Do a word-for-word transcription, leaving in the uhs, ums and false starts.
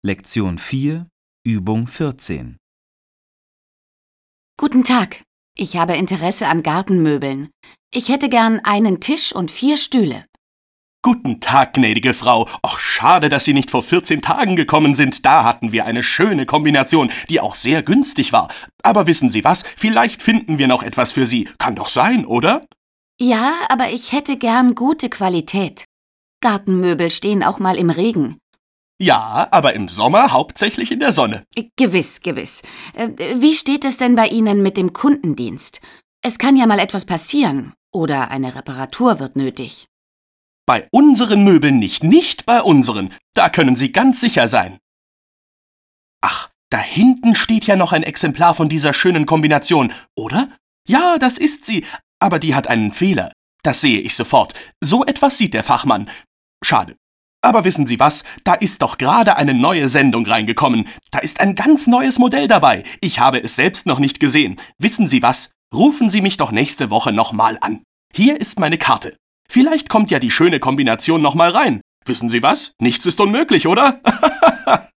Lektion vier, Übung vierzehn. Guten Tag, ich habe Interesse an Gartenmöbeln. Ich hätte gern einen Tisch und vier Stühle. Guten Tag, gnädige Frau. Och, schade, dass Sie nicht vor vierzehn Tagen gekommen sind. Da hatten wir eine schöne Kombination, die auch sehr günstig war. Aber wissen Sie was? Vielleicht finden wir noch etwas für Sie. Kann doch sein, oder? Ja, aber ich hätte gern gute Qualität. Gartenmöbel stehen auch mal im Regen. Ja, aber im Sommer hauptsächlich in der Sonne. Gewiss, gewiss. Äh, Wie steht es denn bei Ihnen mit dem Kundendienst? Es kann ja mal etwas passieren oder eine Reparatur wird nötig. Bei unseren Möbeln nicht, nicht bei unseren. Da können Sie ganz sicher sein. Ach, da hinten steht ja noch ein Exemplar von dieser schönen Kombination, oder? Ja, das ist sie, aber die hat einen Fehler. Das sehe ich sofort. So etwas sieht der Fachmann. Schade. Aber wissen Sie was? Da ist doch gerade eine neue Sendung reingekommen. Da ist ein ganz neues Modell dabei. Ich habe es selbst noch nicht gesehen. Wissen Sie was? Rufen Sie mich doch nächste Woche nochmal an. Hier ist meine Karte. Vielleicht kommt ja die schöne Kombination nochmal rein. Wissen Sie was? Nichts ist unmöglich, oder?